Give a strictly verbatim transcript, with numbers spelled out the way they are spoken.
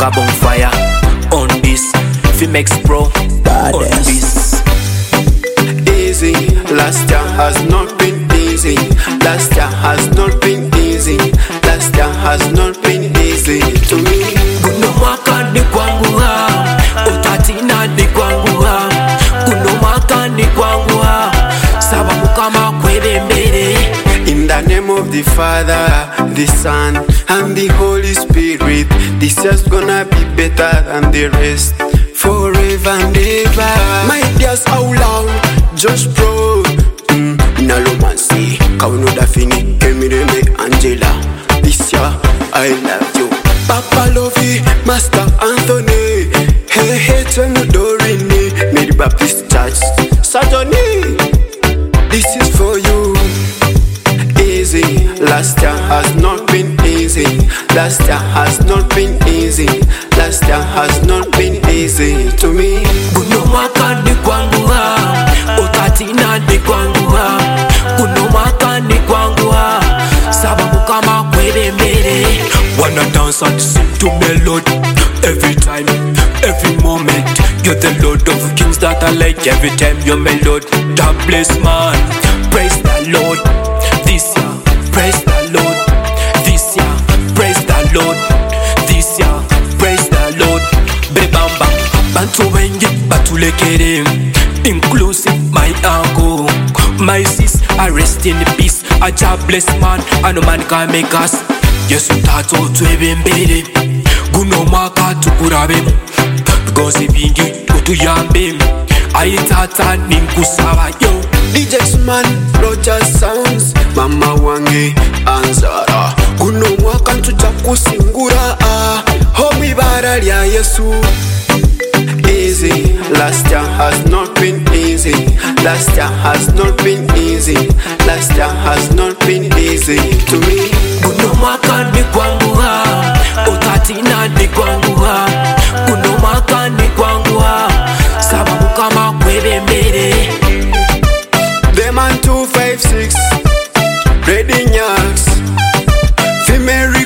a bonfire on this. Fi makes pro on this. Easy, last year has not been easy. Last year has not been easy. Last year has not been easy to me. Kuno mwaka ni kwangu ha, utatina ni kwangu ha. Kuno mwaka ni kwangu ha, sababu kama kwele mbele. In the name of the Father, the Son, and the Holy Spirit, this year's gonna be better than the rest, forever and ever. My dears, how long? Just pro. Mm, Nalomancy, Kauno Dafini, Emireme, Angela. This year, I love you. Papa Lovey, Master Anthony. Hey, hey, Tenu Dorini, Mary Baptist Church. Saturday, this is for you. Easy, last year has not been easy. Last year has not been easy. Last year has not been easy to me. Kuno mwaka ni kwangu ha, utatina ni kwangu ha. Kuno mwaka ni kwangu ha, sababu kama kwele mbele. Wanna dance and sing to melody every time, every moment. You're the Lord of Kings that I like every time you're my Lord. God bless man, praise the Lord. This year, praise the Lord. This year, praise the Lord. This year, praise the Lord. Bebamba, bantu wengi batulekere, inclusive my uncle. My sis, I rest in peace. A job bless man, and no man can make us. Yes, utato twebembere, guno mwaka tukurabemu, because ibingi utuyambemu. Aitata ninkusaba yo. D J Man, Roger Sounds, Mama Wange, Anzara. Guno mwaka ntuja kusingura ah. Homi bara lya Yesu. Easy, last year has not been easy. Last year has not been easy. Last year has not been easy to me. Kuno mwaka ni kwangu ha, utatina ni kwangu ha. Kuno mwaka ni kwangu ha, sababu kama kwele mbele. The man two five six, Ready Nyax, Female